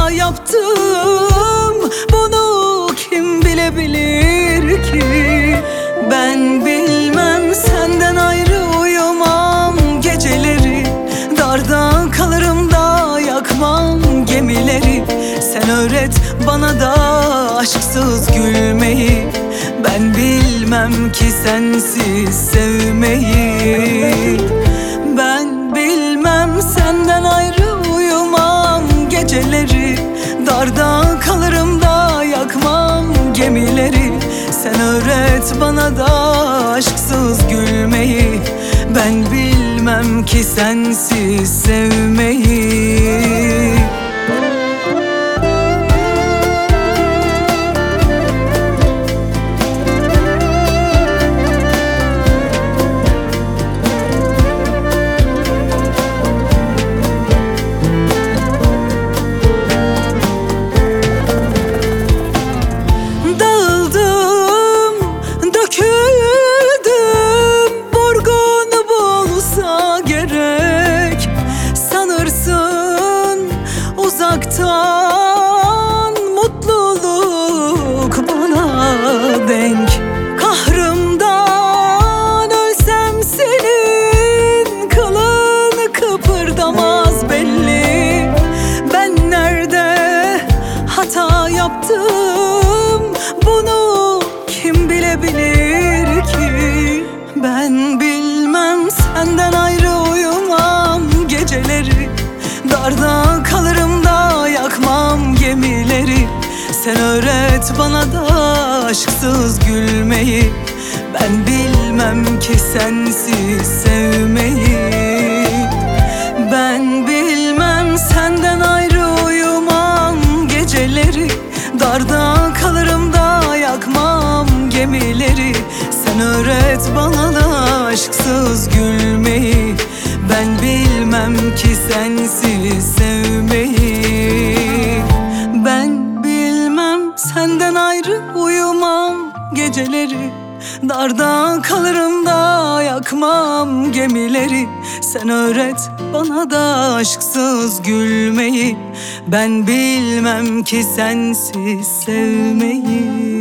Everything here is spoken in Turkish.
hata yaptım, bunu kim bilebilir ki? Ben bilmem, senden ayrı uyumam geceleri, darda kalırım da yakmam gemileri. Sen öğret bana da aşksız gülmeyi, ben bilmem ki sensiz sevmeyi. Ben bilmem, senden ayrı uyumam geceleri, darda kalırım da yakmam gemileri. Sen öğret bana da aşksız gülmeyi, ben bilmem ki sensiz sevmeyi. Uzaktan mutluluk bana denk, kahrımdan ölsem senin kılın kıpırdamaz belli. Ben nerede hata yaptım, bunu kim bilebilir ki? Ben bilmem, senden ayrı uyumam geceleri, darda kalırım da yakmam gemileri. Sen öğret bana da aşksız gülmeyi, ben bilmem ki sensiz sevmeyi. Ben bilmem, senden ayrı uyumam geceleri, darda kalırım da yakmam gemileri. Sen öğret bana da aşksız gülmeyi, ben bilmem ki sensiz sevmeyi. Ben bilmem, senden ayrı uyumam geceleri, darda kalırım da yakmam gemileri. Sen öğret bana da aşksız gülmeyi, ben bilmem ki sensiz sevmeyi.